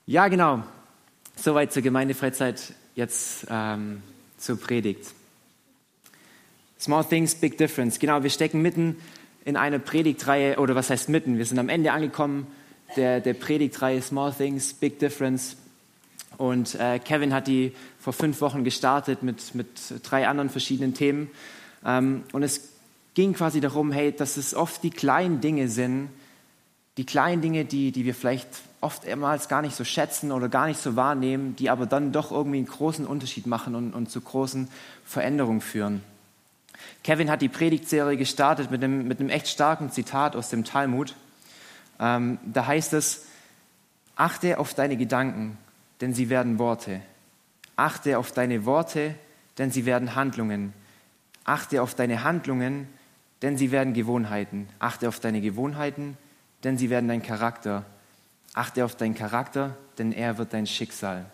Ja, genau. Soweit zur Gemeindefreizeit, jetzt zur Predigt. Small Things, Big Difference. Genau, wir stecken mitten in einer Predigtreihe, oder was heißt mitten? Wir sind am Ende angekommen der Predigtreihe Small Things, Big Difference. Und Kevin hat die vor 5 Wochen gestartet mit 3 anderen verschiedenen Themen. Und es ging quasi darum, dass es oft die kleinen Dinge sind, die wir vielleicht oftmals gar nicht so schätzen oder gar nicht so wahrnehmen, die aber dann doch irgendwie einen großen Unterschied machen und zu großen Veränderungen führen. Kevin hat die Predigtserie gestartet mit einem echt starken Zitat aus dem Talmud. Da heißt es: Achte auf deine Gedanken, denn sie werden Worte. Achte auf deine Worte, denn sie werden Handlungen. Achte auf deine Handlungen, denn sie werden Gewohnheiten. Achte auf deine Gewohnheiten, denn sie werden dein Charakter. Achte auf deinen Charakter, denn er wird dein Schicksal.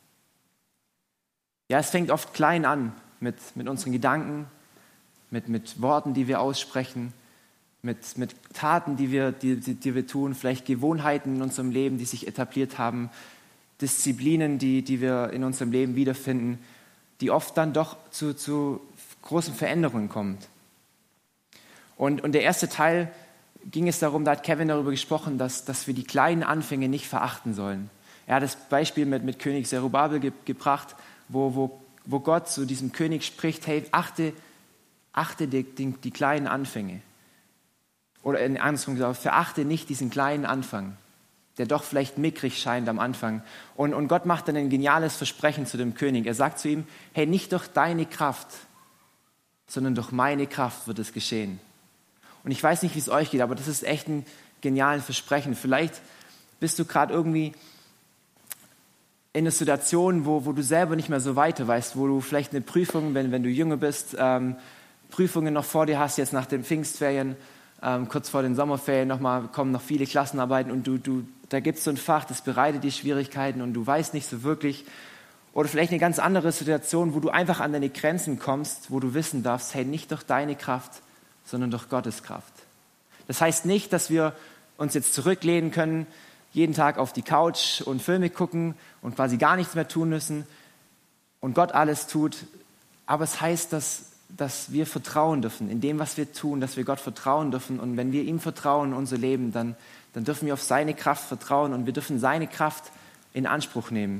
Ja, es fängt oft klein an mit unseren Gedanken, mit Worten, die wir aussprechen, mit Taten, die wir tun, vielleicht Gewohnheiten in unserem Leben, die sich etabliert haben, Disziplinen, die wir in unserem Leben wiederfinden, die oft dann doch zu großen Veränderungen kommen. Und der erste Teil ging es darum, da hat Kevin darüber gesprochen, dass wir die kleinen Anfänge nicht verachten sollen. Er hat das Beispiel mit König Zerubabel gebracht, wo Gott zu diesem König spricht: Hey, achte die kleinen Anfänge. Oder andersrum gesagt, verachte nicht diesen kleinen Anfang, der doch vielleicht mickrig scheint am Anfang. Und Gott macht dann ein geniales Versprechen zu dem König. Er sagt zu ihm: Hey, nicht durch deine Kraft, sondern durch meine Kraft wird es geschehen. Und ich weiß nicht, wie es euch geht, aber das ist echt ein geniales Versprechen. Vielleicht bist du gerade irgendwie in einer Situation, wo du selber nicht mehr so weiter weißt, wo du vielleicht eine Prüfung, wenn du jünger bist, Prüfungen noch vor dir hast, jetzt nach den Pfingstferien, kurz vor den Sommerferien kommen noch viele Klassenarbeiten und da gibt es so ein Fach, das bereitet dir Schwierigkeiten und du weißt nicht so wirklich. Oder vielleicht eine ganz andere Situation, wo du einfach an deine Grenzen kommst, wo du wissen darfst: Hey, nicht durch deine Kraft, sondern durch Gottes Kraft. Das heißt nicht, dass wir uns jetzt zurücklehnen können, jeden Tag auf die Couch und Filme gucken und quasi gar nichts mehr tun müssen und Gott alles tut. Aber es heißt, dass wir vertrauen dürfen in dem, was wir tun, dass wir Gott vertrauen dürfen. Und wenn wir ihm vertrauen in unser Leben, dann dürfen wir auf seine Kraft vertrauen und wir dürfen seine Kraft in Anspruch nehmen.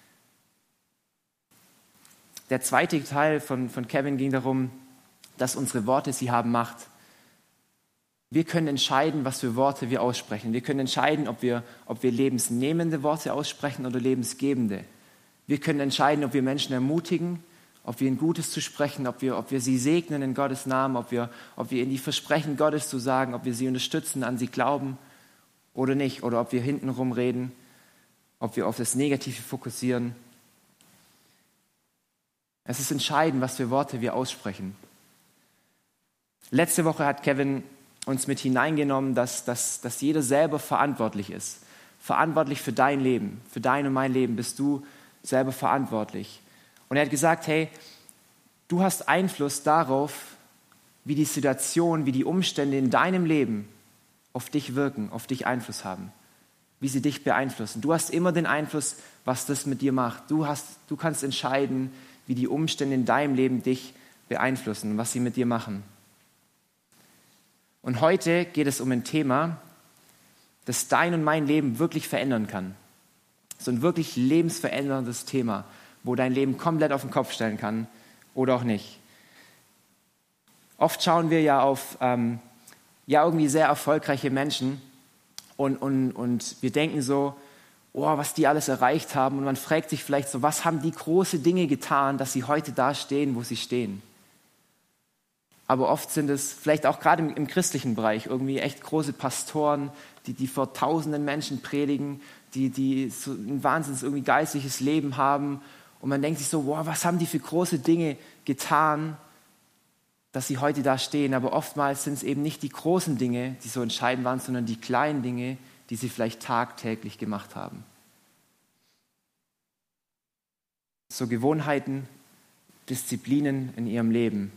Der zweite Teil von Kevin ging darum, dass unsere Worte, sie haben Macht. Wir können entscheiden, was für Worte wir aussprechen. Wir können entscheiden, ob wir lebensnehmende Worte aussprechen oder lebensgebende. Wir können entscheiden, ob wir Menschen ermutigen, ob wir ihnen Gutes zu sprechen, ob wir sie segnen in Gottes Namen, ob wir ihnen die Versprechen Gottes zu sagen, ob wir sie unterstützen, an sie glauben oder nicht, oder ob wir hintenrum reden, ob wir auf das Negative fokussieren. Es ist entscheidend, was für Worte wir aussprechen. Letzte Woche hat Kevin uns mit hineingenommen, dass jeder selber verantwortlich ist. Verantwortlich für dein Leben, für dein und mein Leben bist du selber verantwortlich. Und er hat gesagt: Hey, du hast Einfluss darauf, wie die Situation, wie die Umstände in deinem Leben auf dich wirken, auf dich Einfluss haben, wie sie dich beeinflussen. Du hast immer den Einfluss, was das mit dir macht. Du kannst entscheiden, wie die Umstände in deinem Leben dich beeinflussen, was sie mit dir machen. Und heute geht es um ein Thema, das dein und mein Leben wirklich verändern kann. So ein wirklich lebensveränderndes Thema, wo dein Leben komplett auf den Kopf stellen kann oder auch nicht. Oft schauen wir ja auf irgendwie sehr erfolgreiche Menschen und wir denken so: Oh, was die alles erreicht haben. Und man fragt sich vielleicht so: Was haben die große Dinge getan, dass sie heute da stehen, wo sie stehen? Aber oft sind es, vielleicht auch gerade im christlichen Bereich, irgendwie echt große Pastoren, die vor tausenden Menschen predigen, die so ein wahnsinnig irgendwie geistliches Leben haben. Und man denkt sich so: Wow, was haben die für große Dinge getan, dass sie heute da stehen? Aber oftmals sind es eben nicht die großen Dinge, die so entscheidend waren, sondern die kleinen Dinge, die sie vielleicht tagtäglich gemacht haben. So Gewohnheiten, Disziplinen in ihrem Leben.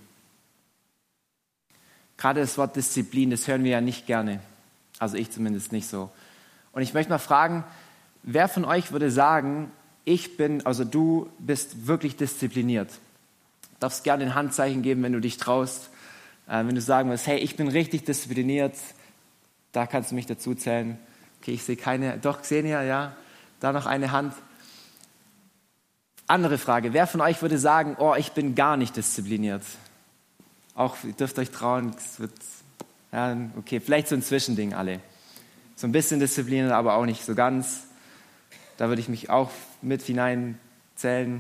Gerade das Wort Disziplin, das hören wir ja nicht gerne. Also ich zumindest nicht so. Und ich möchte mal fragen, wer von euch würde sagen, du bist wirklich diszipliniert? Du darfst gerne ein Handzeichen geben, wenn du dich traust. Wenn du sagen willst, hey, ich bin richtig diszipliniert, da kannst du mich dazu zählen. Okay, ich sehe keine. Doch, Xenia, ja. Da noch eine Hand. Andere Frage. Wer von euch würde sagen, ich bin gar nicht diszipliniert? Auch, ihr dürft euch trauen, okay, vielleicht so ein Zwischending alle. So ein bisschen diszipliniert, aber auch nicht so ganz. Da würde ich mich auch mit hineinzählen.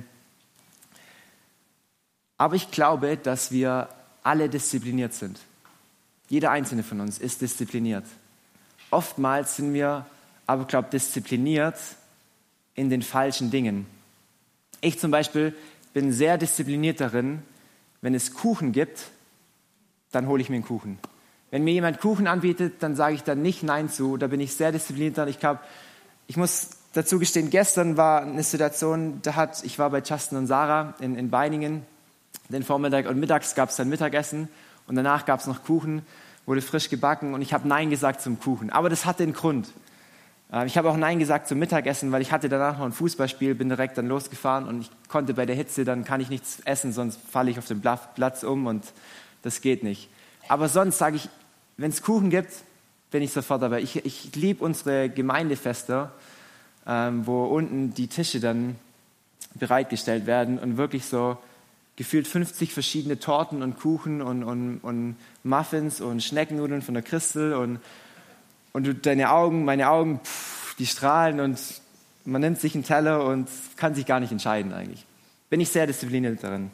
Aber ich glaube, dass wir alle diszipliniert sind. Jeder einzelne von uns ist diszipliniert. Oftmals sind wir aber, glaube ich, diszipliniert in den falschen Dingen. Ich zum Beispiel bin sehr diszipliniert darin, wenn es Kuchen gibt, dann hole ich mir einen Kuchen. Wenn mir jemand Kuchen anbietet, dann sage ich dann nicht Nein zu. Da bin ich sehr diszipliniert darin. Ich muss dazu gestehen, gestern war eine Situation, ich war bei Justin und Sarah in Beiningen, den Vormittag, und mittags gab es dann Mittagessen und danach gab es noch Kuchen, wurde frisch gebacken und ich habe Nein gesagt zum Kuchen. Aber das hatte einen Grund. Ich habe auch Nein gesagt zum Mittagessen, weil ich hatte danach noch ein Fußballspiel, bin direkt dann losgefahren und ich konnte bei der Hitze, dann kann ich nichts essen, sonst falle ich auf den Platz um und das geht nicht. Aber sonst sage ich, wenn es Kuchen gibt, bin ich sofort dabei. Ich liebe unsere Gemeindefeste, wo unten die Tische dann bereitgestellt werden und wirklich so gefühlt 50 verschiedene Torten und Kuchen und Muffins und Schneckennudeln von der Christel und meine Augen, die strahlen und man nimmt sich einen Teller und kann sich gar nicht entscheiden eigentlich. Bin ich sehr diszipliniert darin.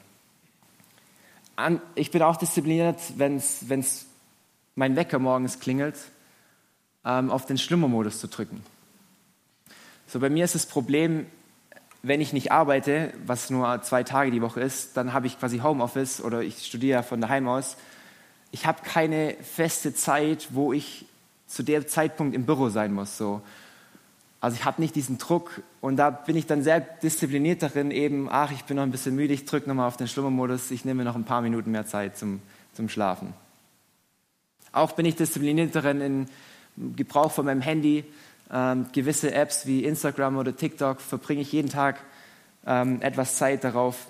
Ich bin auch diszipliniert, wenn mein Wecker morgens klingelt, auf den Schlummermodus zu drücken. So, bei mir ist das Problem, wenn ich nicht arbeite, was nur 2 Tage die Woche ist, dann habe ich quasi Homeoffice oder ich studiere von daheim aus. Ich habe keine feste Zeit, wo ich zu dem Zeitpunkt im Büro sein muss. So. Also ich habe nicht diesen Druck und da bin ich dann sehr diszipliniert darin, ich bin noch ein bisschen müde, ich drücke nochmal auf den Schlummermodus, ich nehme mir noch ein paar Minuten mehr Zeit zum Schlafen. Auch bin ich diszipliniert darin, in Gebrauch von meinem Handy, gewisse Apps wie Instagram oder TikTok verbringe ich jeden Tag etwas Zeit darauf.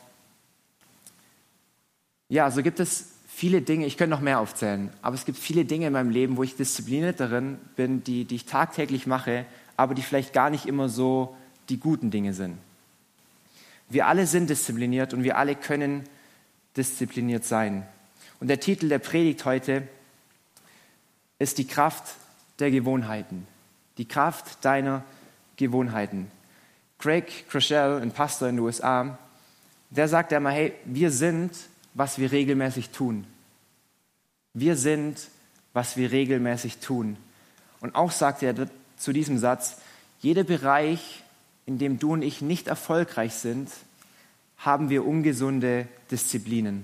Ja, so gibt es viele Dinge, ich könnte noch mehr aufzählen, aber es gibt viele Dinge in meinem Leben, wo ich diszipliniert darin bin, die ich tagtäglich mache, aber die vielleicht gar nicht immer so die guten Dinge sind. Wir alle sind diszipliniert und wir alle können diszipliniert sein. Und der Titel der Predigt heute ist die Kraft der Gewohnheiten. Die Kraft deiner Gewohnheiten. Craig Groeschel, ein Pastor in den USA, der sagt einmal, hey, wir sind, was wir regelmäßig tun. Wir sind, was wir regelmäßig tun. Und auch sagt er zu diesem Satz, jeder Bereich, in dem du und ich nicht erfolgreich sind, haben wir ungesunde Disziplinen.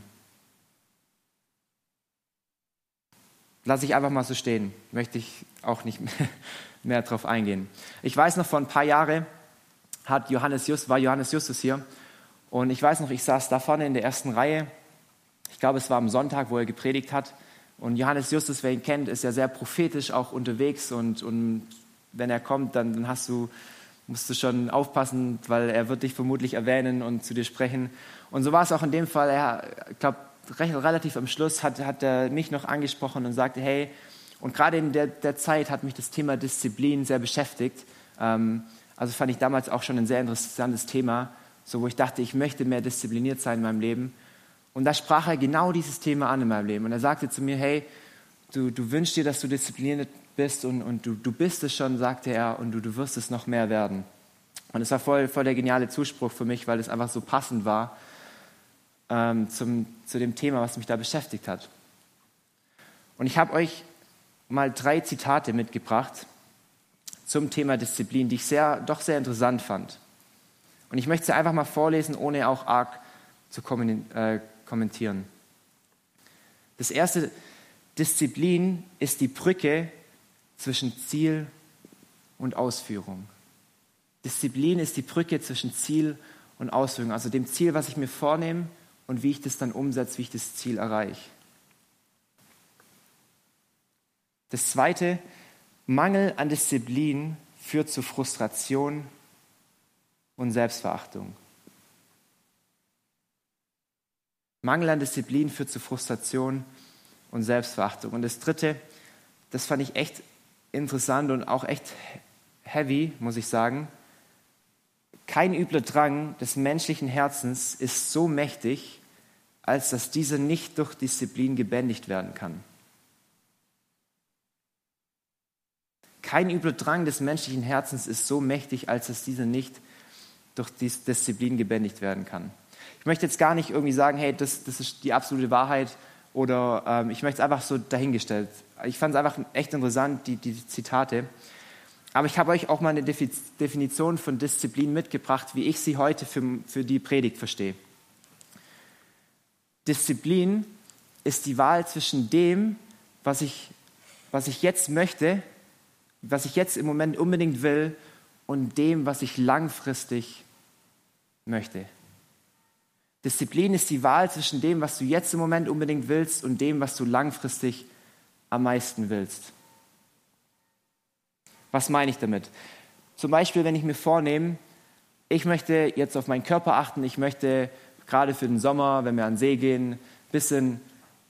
Lass ich einfach mal so stehen, möchte ich auch nicht mehr darauf eingehen. Ich weiß noch, vor ein paar Jahren war Johannes Justus hier und ich weiß noch, ich saß da vorne in der ersten Reihe. Ich glaube, es war am Sonntag, wo er gepredigt hat. Und Johannes Justus, wer ihn kennt, ist ja sehr prophetisch auch unterwegs und wenn er kommt, dann musst du schon aufpassen, weil er wird dich vermutlich erwähnen und zu dir sprechen. Und so war es auch in dem Fall. Ich glaube, relativ am Schluss hat er mich noch angesprochen und sagte, hey, und gerade in der Zeit hat mich das Thema Disziplin sehr beschäftigt. Also fand ich damals auch schon ein sehr interessantes Thema, so wo ich dachte, ich möchte mehr diszipliniert sein in meinem Leben. Und da sprach er genau dieses Thema an in meinem Leben. Und er sagte zu mir, hey, du wünschst dir, dass du diszipliniert bist und du bist es schon, sagte er, und du wirst es noch mehr werden. Und es war voll der geniale Zuspruch für mich, weil es einfach so passend war zu dem Thema, was mich da beschäftigt hat. Und ich habe euch mal 3 Zitate mitgebracht zum Thema Disziplin, die ich doch sehr interessant fand. Und ich möchte sie einfach mal vorlesen, ohne auch arg zu kommentieren. Das erste, Disziplin ist die Brücke zwischen Ziel und Ausführung. Disziplin ist die Brücke zwischen Ziel und Ausführung, also dem Ziel, was ich mir vornehme und wie ich das dann umsetze, wie ich das Ziel erreiche. Das zweite, Mangel an Disziplin führt zu Frustration und Selbstverachtung. Mangel an Disziplin führt zu Frustration und Selbstverachtung. Und das Dritte, das fand ich echt interessant und auch echt heavy, muss ich sagen. Kein übler Drang des menschlichen Herzens ist so mächtig, als dass dieser nicht durch Disziplin gebändigt werden kann. Kein übler Drang des menschlichen Herzens ist so mächtig, als dass dieser nicht durch Disziplin gebändigt werden kann. Ich möchte jetzt gar nicht irgendwie sagen, hey, das ist die absolute Wahrheit oder ich möchte es einfach so dahingestellt. Ich fand es einfach echt interessant, die Zitate. Aber ich habe euch auch mal eine Definition von Disziplin mitgebracht, wie ich sie heute für die Predigt verstehe. Disziplin ist die Wahl zwischen dem, was ich jetzt möchte, was ich jetzt im Moment unbedingt will, und dem, was ich langfristig möchte. Disziplin ist die Wahl zwischen dem, was du jetzt im Moment unbedingt willst, und dem, was du langfristig am meisten willst. Was meine ich damit? Zum Beispiel, wenn ich mir vornehme, ich möchte jetzt auf meinen Körper achten, ich möchte gerade für den Sommer, wenn wir an den See gehen, ein bisschen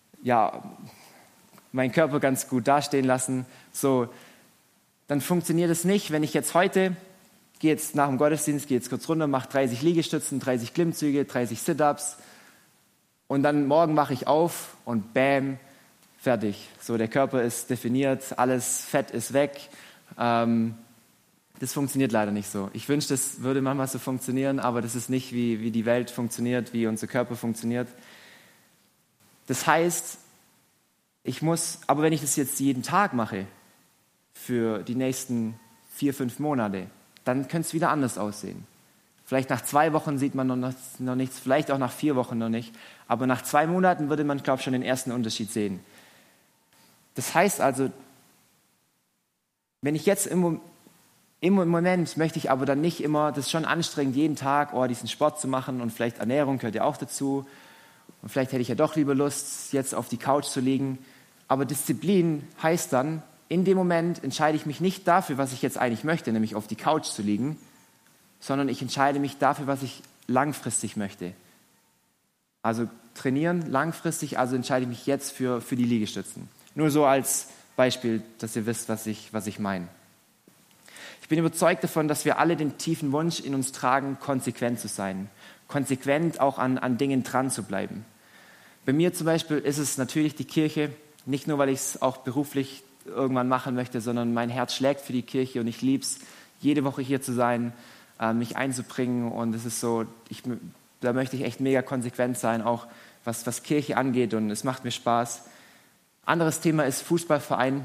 meinen Körper ganz gut dastehen lassen, so, dann funktioniert es nicht, wenn ich jetzt heute, gehe jetzt nach dem Gottesdienst, gehe jetzt kurz runter, mache 30 Liegestützen, 30 Klimmzüge, 30 Sit-Ups und dann morgen wache ich auf und bam, fertig. So, der Körper ist definiert, alles Fett ist weg. Das funktioniert leider nicht so. Ich wünschte, das würde manchmal so funktionieren, aber das ist nicht, wie die Welt funktioniert, wie unser Körper funktioniert. Das heißt, aber wenn ich das jetzt jeden Tag mache, für die nächsten 4-5 Monate, dann könnte es wieder anders aussehen. Vielleicht nach 2 Wochen sieht man noch nichts, vielleicht auch nach 4 Wochen noch nicht, aber nach 2 Monaten würde man, glaube ich, schon den ersten Unterschied sehen. Das heißt also, wenn ich jetzt im Moment möchte ich aber dann nicht immer, das ist schon anstrengend, jeden Tag diesen Sport zu machen und vielleicht Ernährung gehört ja auch dazu und vielleicht hätte ich ja doch lieber Lust, jetzt auf die Couch zu liegen. Aber Disziplin heißt dann, in dem Moment entscheide ich mich nicht dafür, was ich jetzt eigentlich möchte, nämlich auf die Couch zu liegen, sondern ich entscheide mich dafür, was ich langfristig möchte. Also trainieren langfristig, also entscheide ich mich jetzt für die Liegestützen. Nur so als Beispiel, dass ihr wisst, was ich meine. Ich bin überzeugt davon, dass wir alle den tiefen Wunsch in uns tragen, konsequent zu sein. Konsequent auch an Dingen dran zu bleiben. Bei mir zum Beispiel ist es natürlich die Kirche, nicht nur, weil ich es auch beruflich irgendwann machen möchte, sondern mein Herz schlägt für die Kirche und ich liebe es, jede Woche hier zu sein, mich einzubringen und es ist so, da möchte ich echt mega konsequent sein, auch was Kirche angeht und es macht mir Spaß. Anderes Thema ist Fußballverein.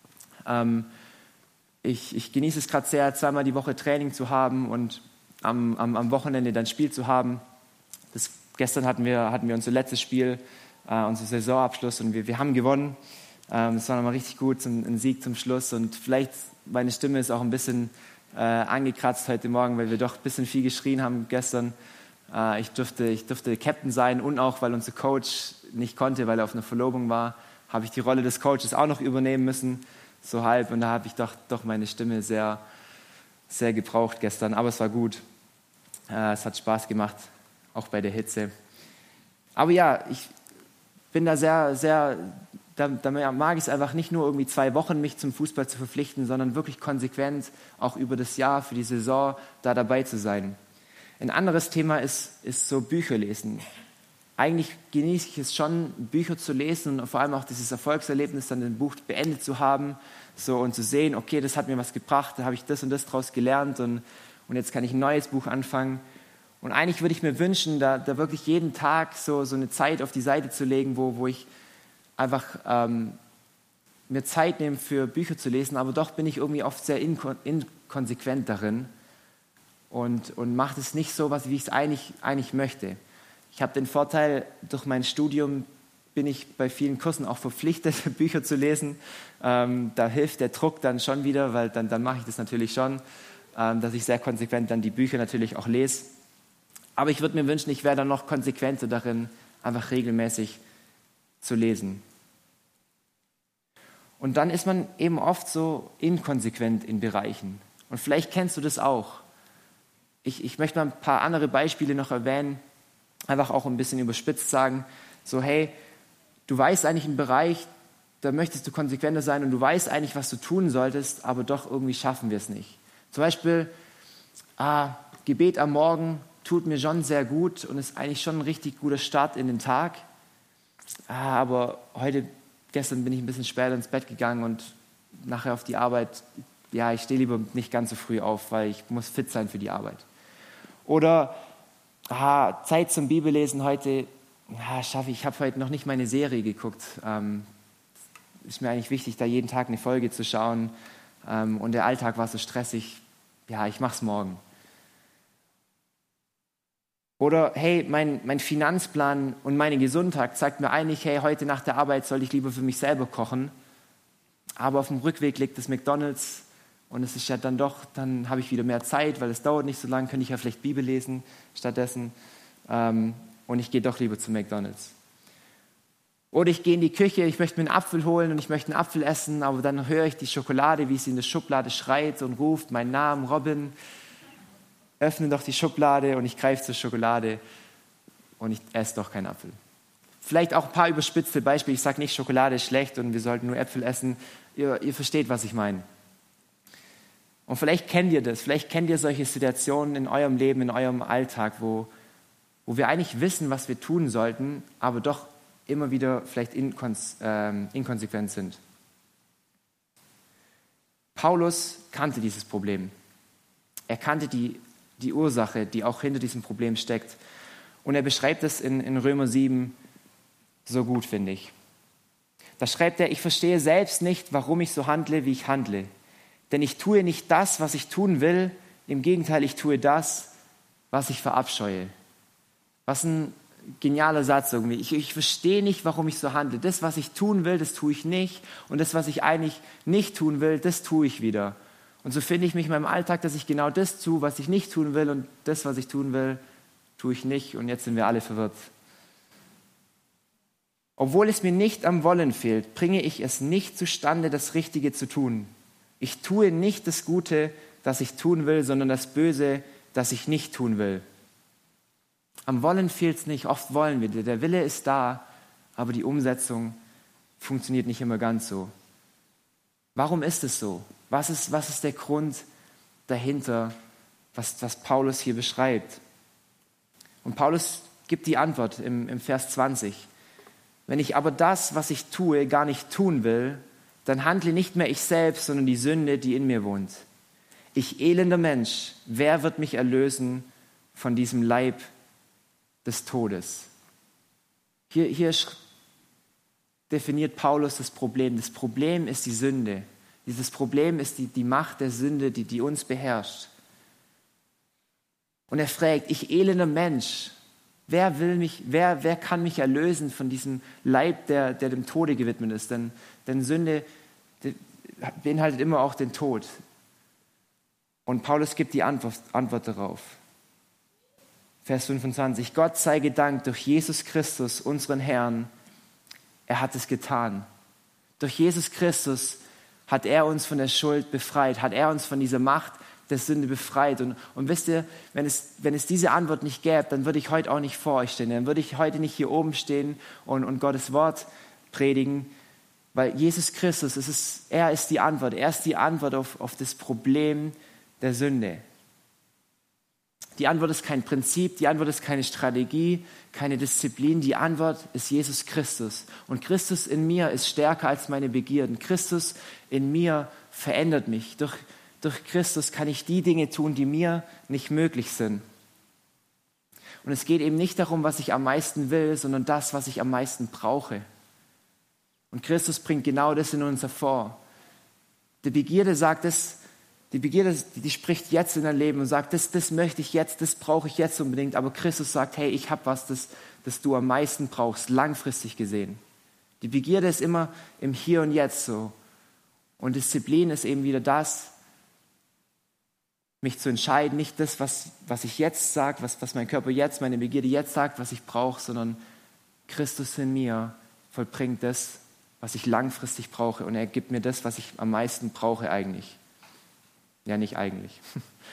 Ich genieße es gerade sehr, 2-mal die Woche Training zu haben und am Wochenende dann Spiel zu haben. Gestern hatten wir unser letztes Spiel, unser Saisonabschluss und wir haben gewonnen. Das war nochmal richtig gut, ein Sieg zum Schluss und vielleicht, meine Stimme ist auch ein bisschen angekratzt heute Morgen, weil wir doch ein bisschen viel geschrien haben gestern. Ich durfte Captain sein und auch, weil unser Coach nicht konnte, weil er auf einer Verlobung war, habe ich die Rolle des Coaches auch noch übernehmen müssen, so halb. Und da habe ich doch meine Stimme sehr, sehr gebraucht gestern. Aber es war gut. Es hat Spaß gemacht, auch bei der Hitze. Aber ja, ich bin da sehr, da mag ich es einfach nicht nur irgendwie 2 Wochen mich zum Fußball zu verpflichten, sondern wirklich konsequent auch über das Jahr, für die Saison da dabei zu sein. Ein anderes Thema ist so Bücher lesen. Eigentlich genieße ich es schon, Bücher zu lesen und vor allem auch dieses Erfolgserlebnis, dann ein Buch beendet zu haben so, und zu sehen, okay, das hat mir was gebracht, da habe ich das und das draus gelernt und jetzt kann ich ein neues Buch anfangen. Und eigentlich würde ich mir wünschen, da wirklich jeden Tag so eine Zeit auf die Seite zu legen, wo ich einfach mir Zeit nehme für Bücher zu lesen, aber doch bin ich irgendwie oft sehr inkonsequent darin und mache das nicht so, wie ich es eigentlich möchte. Ich habe den Vorteil, durch mein Studium bin ich bei vielen Kursen auch verpflichtet, Bücher zu lesen. Da hilft der Druck dann schon wieder, weil dann mache ich das natürlich schon, dass ich sehr konsequent dann die Bücher natürlich auch lese. Aber ich würde mir wünschen, ich wäre dann noch konsequenter darin, einfach regelmäßig zu lesen. Und dann ist man eben oft so inkonsequent in Bereichen. Und vielleicht kennst du das auch. Ich möchte mal ein paar andere Beispiele noch erwähnen, einfach auch ein bisschen überspitzt sagen, so hey, du weißt eigentlich einen Bereich, da möchtest du konsequenter sein und du weißt eigentlich, was du tun solltest, aber doch irgendwie schaffen wir es nicht. Zum Beispiel, Gebet am Morgen tut mir schon sehr gut und ist eigentlich schon ein richtig guter Start in den Tag. Aber gestern bin ich ein bisschen später ins Bett gegangen und nachher auf die Arbeit, ja, ich stehe lieber nicht ganz so früh auf, weil ich muss fit sein für die Arbeit. Oder Zeit zum Bibellesen heute, schaffe ich. Ich habe heute noch nicht meine Serie geguckt. Ist mir eigentlich wichtig, da jeden Tag eine Folge zu schauen. Und der Alltag war so stressig. Ja, ich mache es morgen. Oder hey, mein Finanzplan und meine Gesundheit sagt mir eigentlich, hey, heute nach der Arbeit soll ich lieber für mich selber kochen. Aber auf dem Rückweg liegt das McDonald's und es ist ja dann habe ich wieder mehr Zeit, weil es dauert nicht so lange, könnte ich ja vielleicht Bibel lesen stattdessen. Und ich gehe doch lieber zu McDonald's. Oder ich gehe in die Küche, ich möchte mir einen Apfel holen und ich möchte einen Apfel essen, aber dann höre ich die Schokolade, wie sie in der Schublade schreit und ruft meinen Namen, Robin. Öffne doch die Schublade und ich greife zur Schokolade und ich esse doch keinen Apfel. Vielleicht auch ein paar überspitzte Beispiele. Ich sage nicht, Schokolade ist schlecht und wir sollten nur Äpfel essen. Ihr versteht, was ich meine. Und vielleicht kennt ihr das. Vielleicht kennt ihr solche Situationen in eurem Leben, in eurem Alltag, wo wir eigentlich wissen, was wir tun sollten, aber doch immer wieder vielleicht inkonsequent sind. Paulus kannte dieses Problem. Er kannte die Ursache, die auch hinter diesem Problem steckt. Und er beschreibt es in Römer 7 so gut, finde ich. Da schreibt er, ich verstehe selbst nicht, warum ich so handle, wie ich handle. Denn ich tue nicht das, was ich tun will. Im Gegenteil, ich tue das, was ich verabscheue. Was ein genialer Satz irgendwie. Ich verstehe nicht, warum ich so handle. Das, was ich tun will, das tue ich nicht. Und das, was ich eigentlich nicht tun will, das tue ich wieder. Und so finde ich mich in meinem Alltag, dass ich genau das tue, was ich nicht tun will. Und das, was ich tun will, tue ich nicht. Und jetzt sind wir alle verwirrt. Obwohl es mir nicht am Wollen fehlt, bringe ich es nicht zustande, das Richtige zu tun. Ich tue nicht das Gute, das ich tun will, sondern das Böse, das ich nicht tun will. Am Wollen fehlt es nicht, oft wollen wir. Der Wille ist da, aber die Umsetzung funktioniert nicht immer ganz so. Warum ist es so? Was ist der Grund dahinter, was Paulus hier beschreibt? Und Paulus gibt die Antwort im Vers 20. Wenn ich aber das, was ich tue, gar nicht tun will, dann handle nicht mehr ich selbst, sondern die Sünde, die in mir wohnt. Ich elender Mensch, wer wird mich erlösen von diesem Leib des Todes? Hier definiert Paulus das Problem. Das Problem ist die Sünde. Dieses Problem ist die Macht der Sünde, die uns beherrscht. Und er fragt, ich elender Mensch, wer kann mich erlösen von diesem Leib, der dem Tode gewidmet ist? Denn Sünde beinhaltet immer auch den Tod. Und Paulus gibt die Antwort darauf. Vers 25. Gott sei gedankt durch Jesus Christus, unseren Herrn. Er hat es getan. Durch Jesus Christus hat er uns von der Schuld befreit, hat er uns von dieser Macht der Sünde befreit. Und wisst ihr, wenn es diese Antwort nicht gäbe, dann würde ich heute auch nicht vor euch stehen. Dann würde ich heute nicht hier oben stehen und Gottes Wort predigen. Weil Jesus Christus, er ist die Antwort. Er ist die Antwort auf das Problem der Sünde. Die Antwort ist kein Prinzip, die Antwort ist keine Strategie, keine Disziplin. Die Antwort ist Jesus Christus. Und Christus in mir ist stärker als meine Begierden. Christus in mir verändert mich. Durch Christus kann ich die Dinge tun, die mir nicht möglich sind. Und es geht eben nicht darum, was ich am meisten will, sondern das, was ich am meisten brauche. Und Christus bringt genau das in uns hervor. Die Begierde sagt es, die spricht jetzt in dein Leben und sagt, das möchte ich jetzt, das brauche ich jetzt unbedingt. Aber Christus sagt, hey, ich habe was, das du am meisten brauchst, langfristig gesehen. Die Begierde ist immer im Hier und Jetzt so. Und Disziplin ist eben wieder das, mich zu entscheiden, nicht das, was ich jetzt sage, was mein Körper jetzt, meine Begierde jetzt sagt, was ich brauche, sondern Christus in mir vollbringt das, was ich langfristig brauche. Und er gibt mir das, was ich am meisten brauche eigentlich. Ja, nicht eigentlich.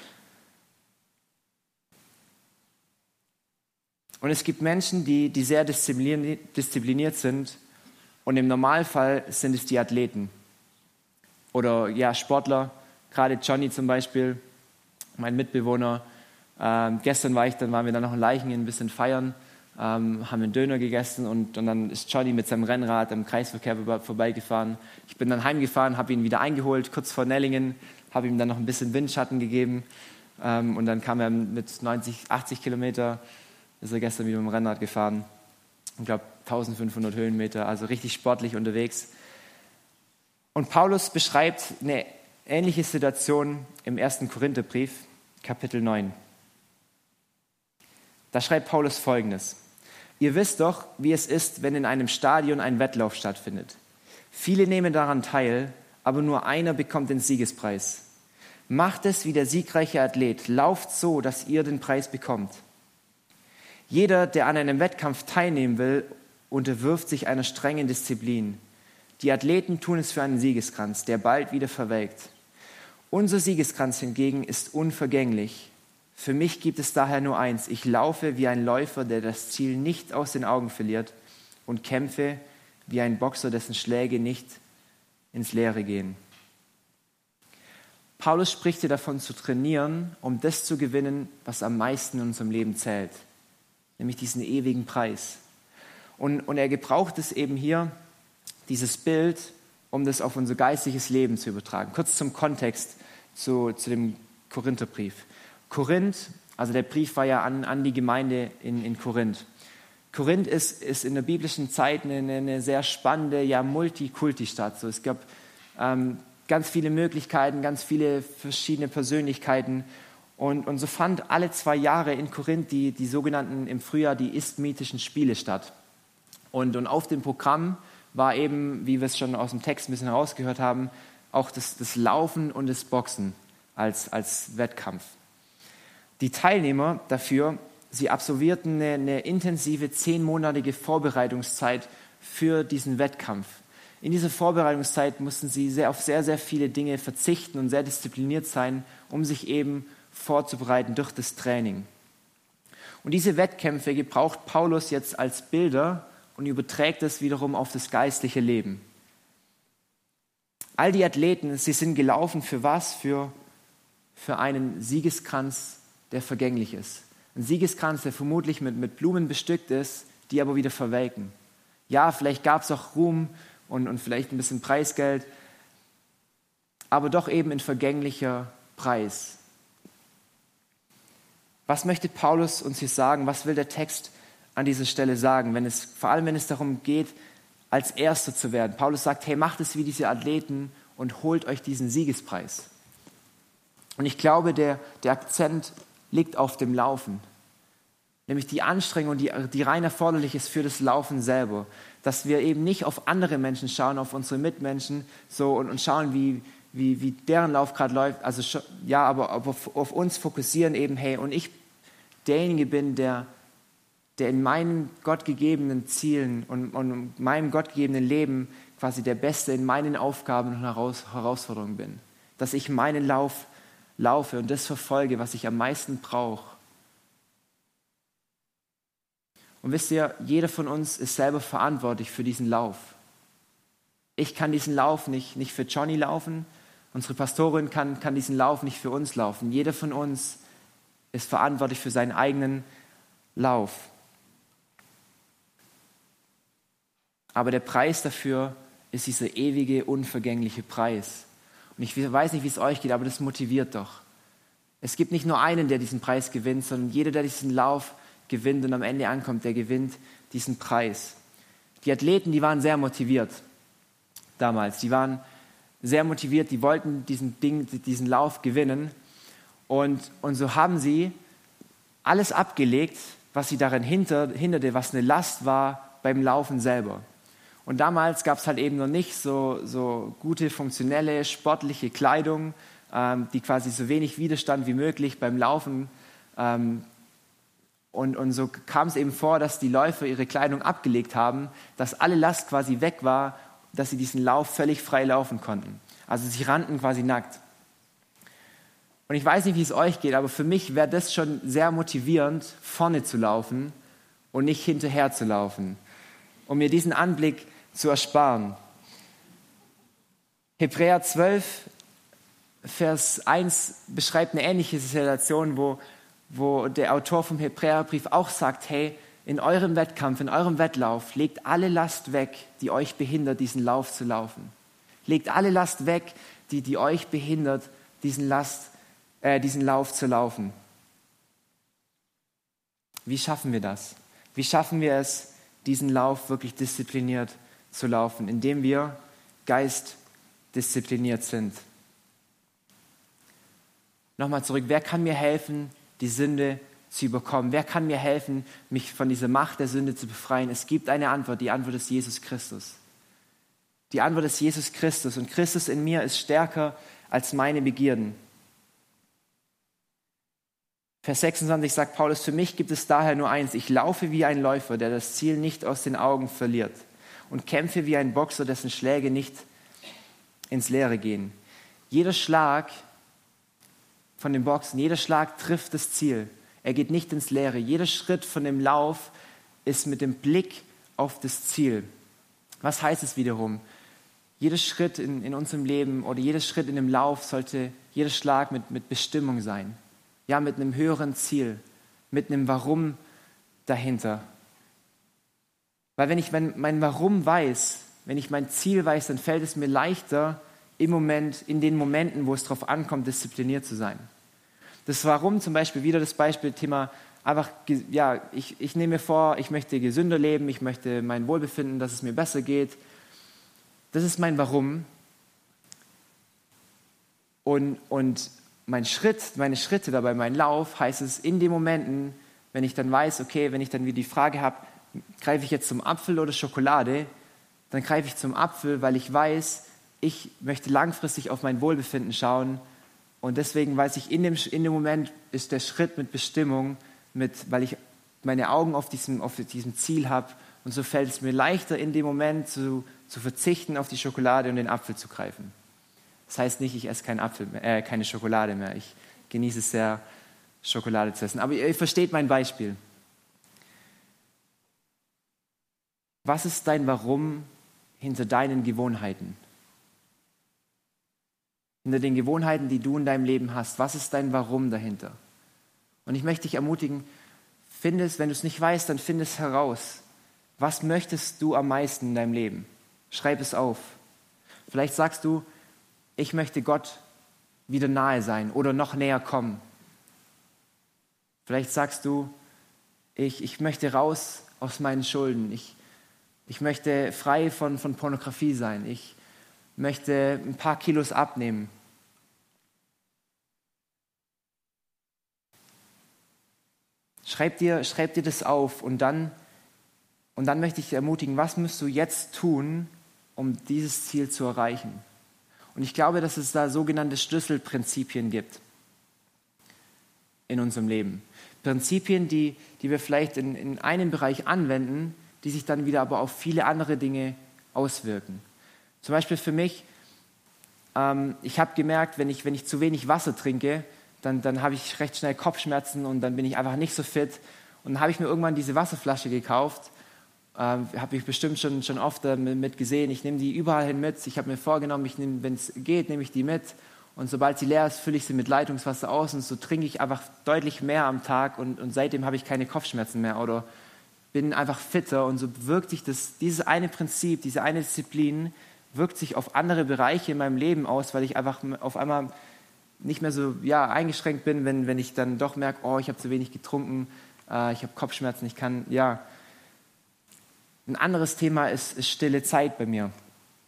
Und es gibt Menschen, die sehr diszipliniert sind, und im Normalfall sind es die Athleten oder ja, Sportler, gerade Johnny zum Beispiel, mein Mitbewohner. Gestern waren wir dann noch in Leichingen ein bisschen feiern, haben einen Döner gegessen und dann ist Johnny mit seinem Rennrad am Kreisverkehr vorbeigefahren. Ich bin dann heimgefahren, habe ihn wieder eingeholt, kurz vor Nellingen, habe ihm dann noch ein bisschen Windschatten gegeben und dann kam er mit 90, 80 Kilometer, ist er gestern wieder mit dem Rennrad gefahren. Ich glaube 1500 Höhenmeter, also richtig sportlich unterwegs. Und Paulus beschreibt eine ähnliche Situation im 1. Korintherbrief, Kapitel 9. Da schreibt Paulus Folgendes: Ihr wisst doch, wie es ist, wenn in einem Stadion ein Wettlauf stattfindet. Viele nehmen daran teil, aber nur einer bekommt den Siegespreis. Macht es wie der siegreiche Athlet, lauft so, dass ihr den Preis bekommt. Jeder, der an einem Wettkampf teilnehmen will, unterwirft sich einer strengen Disziplin. Die Athleten tun es für einen Siegeskranz, der bald wieder verwelkt. Unser Siegeskranz hingegen ist unvergänglich. Für mich gibt es daher nur eins: Ich laufe wie ein Läufer, der das Ziel nicht aus den Augen verliert, und kämpfe wie ein Boxer, dessen Schläge nicht ins Leere gehen. Paulus spricht hier davon, zu trainieren, um das zu gewinnen, was am meisten in unserem Leben zählt, nämlich diesen ewigen Preis. Und er gebraucht es eben hier, dieses Bild, um das auf unser geistliches Leben zu übertragen. Kurz zum Kontext zu dem Korintherbrief. Korinth, also der Brief war ja an die Gemeinde in Korinth. Korinth ist in der biblischen Zeit eine sehr spannende, ja Multikulti-Stadt. So, es gab ganz viele Möglichkeiten, ganz viele verschiedene Persönlichkeiten. Und so fand alle 2 Jahre in Korinth die sogenannten im Frühjahr die Isthmitischen Spiele statt. Und auf dem Programm war eben, wie wir es schon aus dem Text ein bisschen herausgehört haben, auch das Laufen und das Boxen als Wettkampf. Die Teilnehmer dafür, sie absolvierten eine intensive 10-monatige Vorbereitungszeit für diesen Wettkampf. In dieser Vorbereitungszeit mussten sie auf sehr, sehr viele Dinge verzichten und sehr diszipliniert sein, um sich eben vorzubereiten durch das Training. Und diese Wettkämpfe gebraucht Paulus jetzt als Bilder und überträgt es wiederum auf das geistliche Leben. All die Athleten, sie sind gelaufen für was? Für einen Siegeskranz, der vergänglich ist. Ein Siegeskranz, der vermutlich mit Blumen bestückt ist, die aber wieder verwelken. Ja, vielleicht gab es auch Ruhm und vielleicht ein bisschen Preisgeld, aber doch eben ein vergänglicher Preis. Was möchte Paulus uns hier sagen? Was will der Text an dieser Stelle sagen, vor allem wenn es darum geht, als Erster zu werden? Paulus sagt, hey, macht es wie diese Athleten und holt euch diesen Siegespreis. Und ich glaube, der Akzent liegt auf dem Laufen. Nämlich die Anstrengung, die rein erforderlich ist für das Laufen selber. Dass wir eben nicht auf andere Menschen schauen, auf unsere Mitmenschen so und schauen, wie deren Lauf gerade läuft. Also ja, aber auf uns fokussieren eben, hey, und ich derjenige bin, der in meinen gottgegebenen Zielen und meinem gottgegebenen Leben quasi der Beste in meinen Aufgaben und Herausforderungen bin. Dass ich meinen Lauf laufe und das verfolge, was ich am meisten brauche. Und wisst ihr, jeder von uns ist selber verantwortlich für diesen Lauf. Ich kann diesen Lauf nicht für Johnny laufen, unsere Pastorin kann diesen Lauf nicht für uns laufen. Jeder von uns ist verantwortlich für seinen eigenen Lauf. Aber der Preis dafür ist dieser ewige, unvergängliche Preis. Und ich weiß nicht, wie es euch geht, aber das motiviert doch. Es gibt nicht nur einen, der diesen Preis gewinnt, sondern jeder, der diesen Lauf gewinnt und am Ende ankommt, der gewinnt diesen Preis. Die Athleten, die waren sehr motiviert damals. Die waren sehr motiviert, die wollten diesen Lauf gewinnen. Und so haben sie alles abgelegt, was sie daran hinderte, was eine Last war beim Laufen selber. Und damals gab es halt eben noch nicht so gute, funktionelle, sportliche Kleidung, die quasi so wenig Widerstand wie möglich beim Laufen. Und so kam es eben vor, dass die Läufer ihre Kleidung abgelegt haben, dass alle Last quasi weg war, dass sie diesen Lauf völlig frei laufen konnten. Also sie rannten quasi nackt. Und ich weiß nicht, wie es euch geht, aber für mich wäre das schon sehr motivierend, vorne zu laufen und nicht hinterher zu laufen, um mir diesen Anblick zu ersparen. Hebräer 12, Vers 1 beschreibt eine ähnliche Situation, wo der Autor vom Hebräerbrief auch sagt, hey, in eurem Wettkampf, in eurem Wettlauf, legt alle Last weg, die euch behindert, diesen Lauf zu laufen. Legt alle Last weg, die euch behindert, diesen Lauf zu laufen. Wie schaffen wir das? Wie schaffen wir es, diesen Lauf wirklich diszipliniert zu laufen, indem wir geistdiszipliniert sind? Nochmal zurück, wer kann mir helfen, die Sünde zu überkommen? Wer kann mir helfen, mich von dieser Macht der Sünde zu befreien? Es gibt eine Antwort, die Antwort ist Jesus Christus. Die Antwort ist Jesus Christus und Christus in mir ist stärker als meine Begierden. Vers 26 sagt Paulus, für mich gibt es daher nur eins, ich laufe wie ein Läufer, der das Ziel nicht aus den Augen verliert und kämpfe wie ein Boxer, dessen Schläge nicht ins Leere gehen. Jeder Schlag von dem Boxen, jeder Schlag trifft das Ziel. Er geht nicht ins Leere. Jeder Schritt von dem Lauf ist mit dem Blick auf das Ziel. Was heißt es wiederum? Jeder Schritt in unserem Leben oder jeder Schritt in dem Lauf sollte, jeder Schlag mit Bestimmung sein. Ja, mit einem höheren Ziel, mit einem Warum dahinter. Weil wenn ich mein Warum weiß, wenn ich mein Ziel weiß, dann fällt es mir leichter, in den Momenten, wo es darauf ankommt, diszipliniert zu sein. Das Warum zum Beispiel, wieder das Beispielthema, einfach, ja, ich nehme mir vor, ich möchte gesünder leben, ich möchte mein Wohlbefinden, dass es mir besser geht. Das ist mein Warum. Und meine Schritte dabei, mein Lauf, heißt es in den Momenten, wenn ich dann weiß, okay, wenn ich dann wieder die Frage habe, greife ich jetzt zum Apfel oder Schokolade, dann greife ich zum Apfel, weil ich weiß, ich möchte langfristig auf mein Wohlbefinden schauen und deswegen weiß ich, in dem Moment ist der Schritt mit Bestimmung, weil ich meine Augen auf diesem Ziel habe und so fällt es mir leichter, in dem Moment zu verzichten auf die Schokolade und den Apfel zu greifen. Das heißt nicht, ich esse keine Schokolade mehr. Ich genieße es sehr, Schokolade zu essen. Aber ihr versteht mein Beispiel. Was ist dein Warum hinter deinen Gewohnheiten? Hinter den Gewohnheiten, die du in deinem Leben hast. Was ist dein Warum dahinter? Und ich möchte dich ermutigen, wenn du es nicht weißt, dann finde es heraus. Was möchtest du am meisten in deinem Leben? Schreib es auf. Vielleicht sagst du, ich möchte Gott wieder nahe sein oder noch näher kommen. Vielleicht sagst du, ich möchte raus aus meinen Schulden. Ich möchte frei von Pornografie sein. Ich möchte ein paar Kilos abnehmen. Schreib dir das auf und dann möchte ich dich ermutigen, was musst du jetzt tun, um dieses Ziel zu erreichen? Und ich glaube, dass es da sogenannte Schlüsselprinzipien gibt in unserem Leben. Prinzipien, die wir vielleicht in einem Bereich anwenden, die sich dann wieder aber auf viele andere Dinge auswirken. Zum Beispiel für mich, ich habe gemerkt, wenn ich zu wenig Wasser trinke, dann habe ich recht schnell Kopfschmerzen und dann bin ich einfach nicht so fit. Und dann habe ich mir irgendwann diese Wasserflasche gekauft, habe ich bestimmt schon oft mit gesehen. Ich nehme die überall hin mit. Ich habe mir vorgenommen, wenn es geht, nehme ich die mit. Und sobald sie leer ist, fülle ich sie mit Leitungswasser aus und so trinke ich einfach deutlich mehr am Tag und seitdem habe ich keine Kopfschmerzen mehr oder bin einfach fitter. Und so wirkt sich dieses eine Prinzip, diese eine Disziplin, wirkt sich auf andere Bereiche in meinem Leben aus, weil ich einfach auf einmal nicht mehr so eingeschränkt bin, wenn ich dann doch merke, ich habe zu wenig getrunken, ich habe Kopfschmerzen, Ein anderes Thema ist stille Zeit bei mir.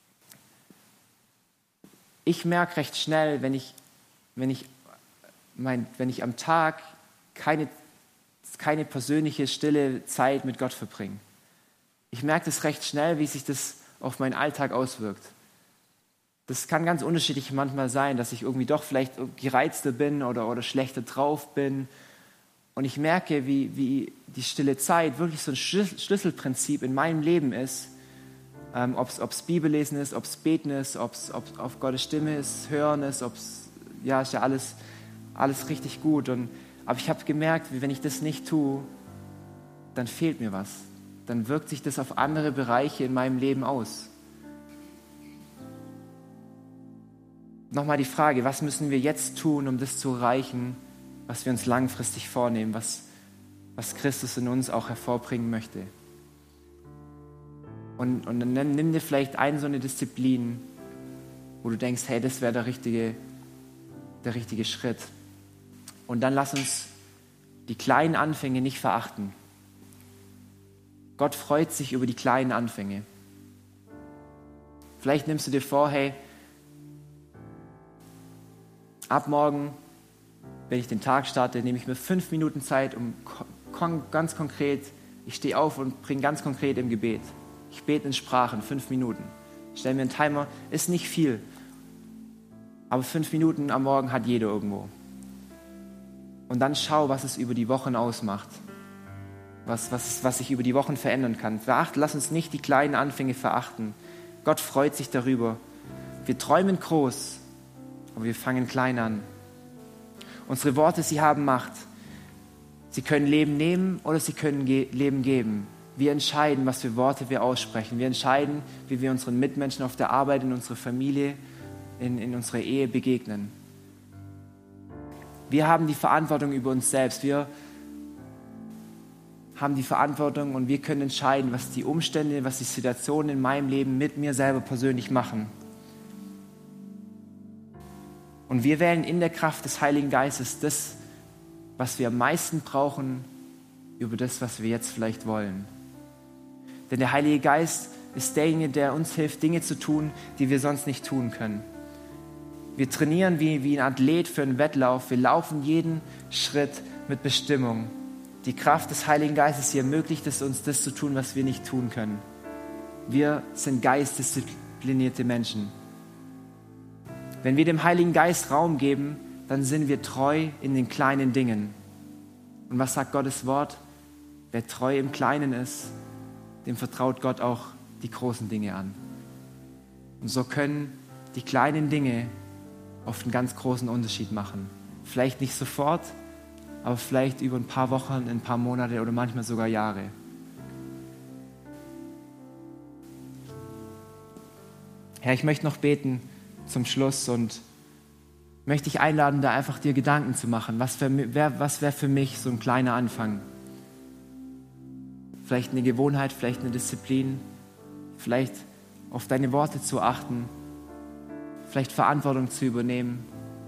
Ich merke recht schnell, wenn ich am Tag keine persönliche stille Zeit mit Gott verbringe. Ich merke das recht schnell, wie sich das auf meinen Alltag auswirkt. Das kann ganz unterschiedlich manchmal sein, dass ich irgendwie doch vielleicht gereizter bin oder schlechter drauf bin. Und ich merke, wie die stille Zeit wirklich so ein Schlüsselprinzip in meinem Leben ist. Ob es Bibellesen ist, ob es Beten ist, ob es auf Gottes Stimme ist, Hören ist, ist ja alles alles richtig gut. Aber ich habe gemerkt, wenn ich das nicht tue, dann fehlt mir was. Dann wirkt sich das auf andere Bereiche in meinem Leben aus. Nochmal die Frage, was müssen wir jetzt tun, um das zu erreichen, was wir uns langfristig vornehmen, was Christus in uns auch hervorbringen möchte. Und dann nimm dir vielleicht so eine Disziplin, wo du denkst, hey, das wäre der richtige Schritt. Und dann lass uns die kleinen Anfänge nicht verachten. Gott freut sich über die kleinen Anfänge. Vielleicht nimmst du dir vor, hey, ab morgen, wenn ich den Tag starte, nehme ich mir 5 Minuten Zeit, um ganz konkret, ich stehe auf und bringe ganz konkret im Gebet. Ich bete in Sprachen, 5 Minuten. Stell mir einen Timer, ist nicht viel, aber 5 Minuten am Morgen hat jeder irgendwo. Und dann schau, was es über die Wochen ausmacht, was sich über die Wochen verändern kann. Lass uns nicht die kleinen Anfänge verachten. Gott freut sich darüber. Wir träumen groß, aber wir fangen klein an. Unsere Worte, sie haben Macht. Sie können Leben nehmen oder sie können Leben geben. Wir entscheiden, was für Worte wir aussprechen. Wir entscheiden, wie wir unseren Mitmenschen auf der Arbeit, in unserer Familie, in unserer Ehe begegnen. Wir haben die Verantwortung über uns selbst. Wir haben die Verantwortung und wir können entscheiden, was die Umstände, was die Situationen in meinem Leben mit mir selber persönlich machen. Und wir wählen in der Kraft des Heiligen Geistes das, was wir am meisten brauchen, über das, was wir jetzt vielleicht wollen. Denn der Heilige Geist ist derjenige, der uns hilft, Dinge zu tun, die wir sonst nicht tun können. Wir trainieren wie ein Athlet für einen Wettlauf. Wir laufen jeden Schritt mit Bestimmung. Die Kraft des Heiligen Geistes hier ermöglicht es uns, das zu tun, was wir nicht tun können. Wir sind geistdisziplinierte Menschen. Wenn wir dem Heiligen Geist Raum geben, dann sind wir treu in den kleinen Dingen. Und was sagt Gottes Wort? Wer treu im Kleinen ist, dem vertraut Gott auch die großen Dinge an. Und so können die kleinen Dinge oft einen ganz großen Unterschied machen. Vielleicht nicht sofort, aber vielleicht über ein paar Wochen, ein paar Monate oder manchmal sogar Jahre. Herr, ich möchte noch beten zum Schluss und möchte dich einladen, da einfach dir Gedanken zu machen. Was wäre für mich so ein kleiner Anfang? Vielleicht eine Gewohnheit, vielleicht eine Disziplin, vielleicht auf deine Worte zu achten, vielleicht Verantwortung zu übernehmen.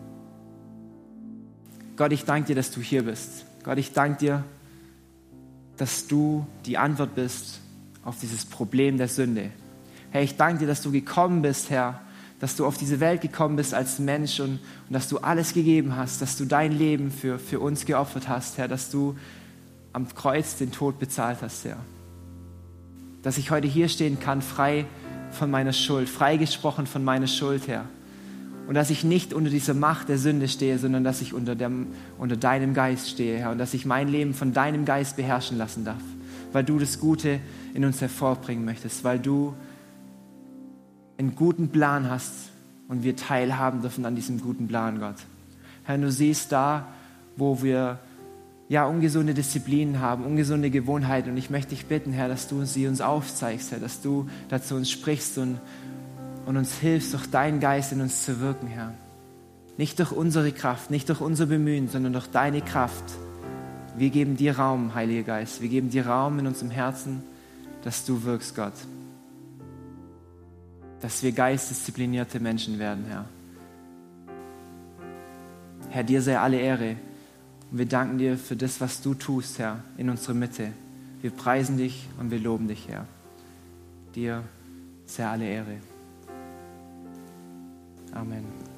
Gott, ich danke dir, dass du hier bist. Gott, ich danke dir, dass du die Antwort bist auf dieses Problem der Sünde. Herr, ich danke dir, dass du gekommen bist, Herr, dass du auf diese Welt gekommen bist als Mensch und dass du alles gegeben hast, dass du dein Leben für uns geopfert hast, Herr, dass du am Kreuz den Tod bezahlt hast, Herr. Dass ich heute hier stehen kann, frei von meiner Schuld, freigesprochen von meiner Schuld, Herr. Und dass ich nicht unter dieser Macht der Sünde stehe, sondern dass ich unter deinem Geist stehe, Herr. Und dass ich mein Leben von deinem Geist beherrschen lassen darf, weil du das Gute in uns hervorbringen möchtest, weil du einen guten Plan hast und wir teilhaben dürfen an diesem guten Plan, Gott. Herr, du siehst da, wo wir ungesunde Disziplinen haben, ungesunde Gewohnheiten. Und ich möchte dich bitten, Herr, dass du sie uns aufzeigst, Herr, dass du dazu uns sprichst und uns hilfst, durch deinen Geist in uns zu wirken, Herr. Nicht durch unsere Kraft, nicht durch unser Bemühen, sondern durch deine Kraft. Wir geben dir Raum, Heiliger Geist. Wir geben dir Raum in unserem Herzen, dass du wirkst, Gott. Dass wir geistdisziplinierte Menschen werden, Herr. Herr, dir sei alle Ehre. Und wir danken dir für das, was du tust, Herr, in unserer Mitte. Wir preisen dich und wir loben dich, Herr. Dir sei alle Ehre. Amen.